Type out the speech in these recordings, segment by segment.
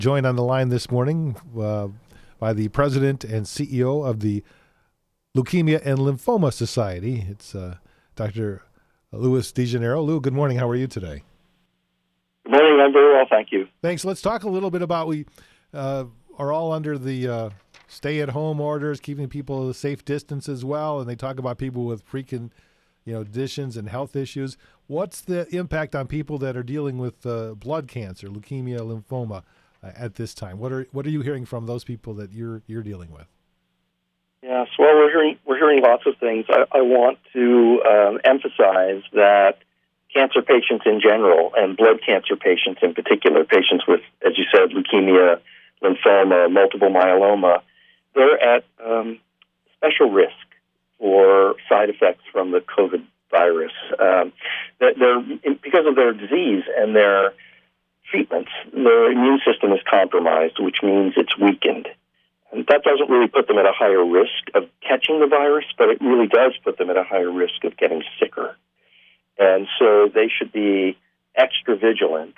Joined on the line this morning by the president and CEO of the Leukemia and Lymphoma Society. It's Dr. Louis DeGennaro. Lou, good morning. How are you today? Good morning. I'm very well, thank you. Thanks. Let's talk a little bit about we are all under the stay-at-home orders, keeping people a safe distance as well, and they talk about people with conditions and health issues. What's the impact on people that are dealing with blood cancer, leukemia, lymphoma at this time? What are you hearing from those people that you're dealing with? Yes, well, we're hearing lots of things. I want to emphasize that cancer patients in general, and blood cancer patients in particular, patients with, as you said, leukemia, lymphoma, multiple myeloma, they're at special risk for side effects from the COVID virus. Because of their disease and their treatments, their immune system is compromised, which means it's weakened. And that doesn't really put them at a higher risk of catching the virus, but it really does put them at a higher risk of getting sicker. And so they should be extra vigilant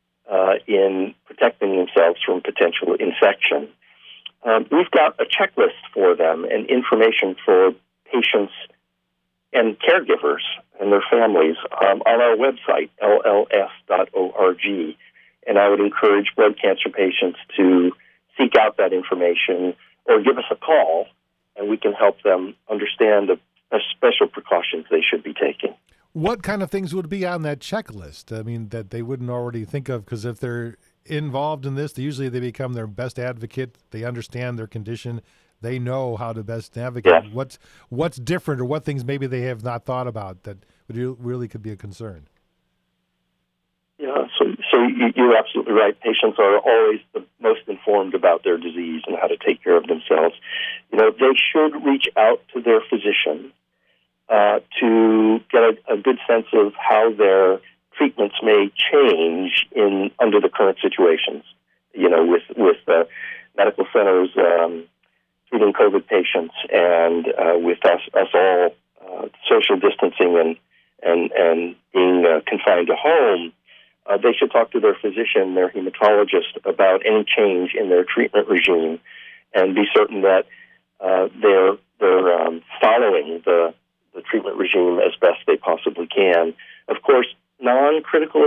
in protecting themselves from potential infection. We've got a checklist for them and information for patients and caregivers and their families on our website, lls.org. And I would encourage blood cancer patients to seek out that information or give us a call, and we can help them understand the special precautions they should be taking. What kind of things would be on that checklist? I mean, that they wouldn't already think of, because if they're involved in this, usually they become their best advocate. They understand their condition. They know how to best navigate. Yes. What's different, or what things maybe they have not thought about that really could be a concern? Yeah, so you're absolutely right. Patients are always the most informed about their disease and how to take care of themselves. They should reach out to their physician to get a good sense of how their treatments may change under the current situations. With medical centers treating COVID patients, and with us all social distancing and being confined to home. They should talk to their physician, their hematologist, about any change in their treatment regime, and be certain that they're following the treatment regime as best they possibly can. Of course, non-critical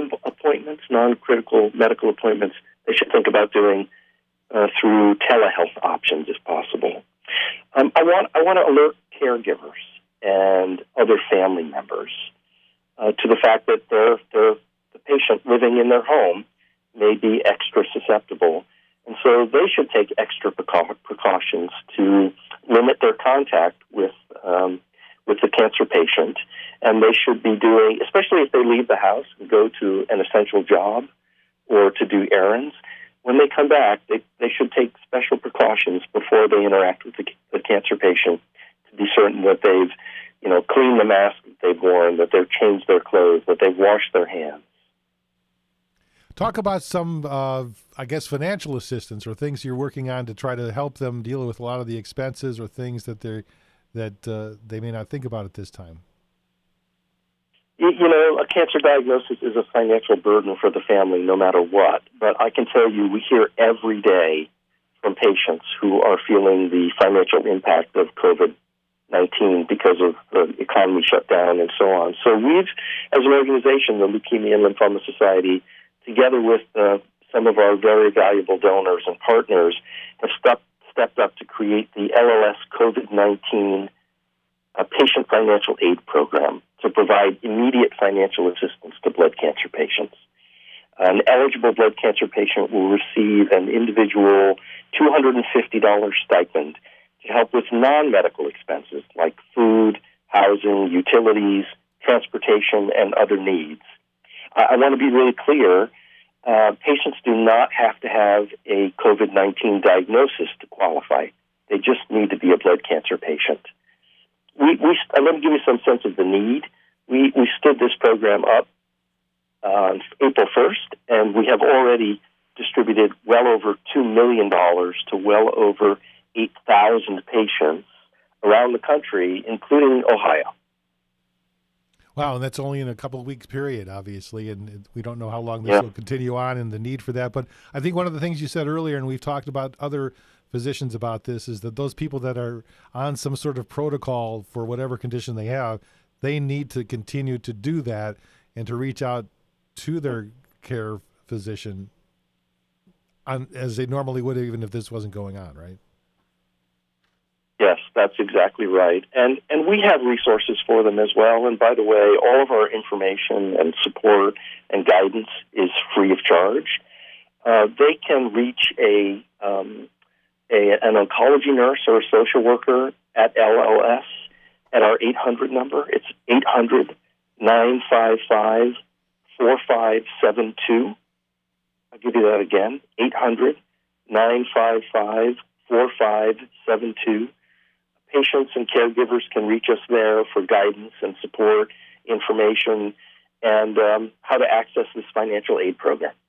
medical appointments, they should think about doing through telehealth options if possible. I want to alert caregivers and other family members to the fact that the patient living in their home may be extra susceptible, and so they should take extra precautions to limit their contact with the cancer patient, and they should be doing, especially if they leave the house and go to an essential job or to do errands, when they come back, they should take special precautions before they interact with the cancer patient to be certain that they've cleaned the mask that they've worn, that they've changed their clothes, that they've washed their hands. Talk about some, financial assistance or things you're working on to try to help them deal with a lot of the expenses or things that they may not think about at this time. A cancer diagnosis is a financial burden for the family no matter what. But I can tell you, we hear every day from patients who are feeling the financial impact of COVID-19 because of the economy shutdown and so on. So we've, as an organization, the Leukemia and Lymphoma Society, together with some of our very valuable donors and partners, have stepped up to create the LLS COVID-19 Patient Financial Aid Program to provide immediate financial assistance to blood cancer patients. An eligible blood cancer patient will receive an individual $250 stipend to help with non-medical expenses like food, housing, utilities, transportation, and other needs. I want to be really clear. Patients do not have to have a COVID-19 diagnosis to qualify. They just need to be a blood cancer patient. Let me give you some sense of the need. We stood this program up on April 1st, and we have already distributed well over $2 million to well over 8,000 patients around the country, including Ohio. Wow, and that's only in a couple of weeks period, obviously, and we don't know how long this Yeah. will continue on and the need for that. But I think one of the things you said earlier, and we've talked about other physicians about this, is that those people that are on some sort of protocol for whatever condition they have, they need to continue to do that and to reach out to their care physician as they normally would, even if this wasn't going on, right? Yes, that's exactly right. And we have resources for them as well. And by the way, all of our information and support and guidance is free of charge. They can reach an oncology nurse or a social worker at LLS at our 800 number. It's 800-955-4572. I'll give you that again, 800-955-4572. Patients and caregivers can reach us there for guidance and support, information, and how to access this financial aid program.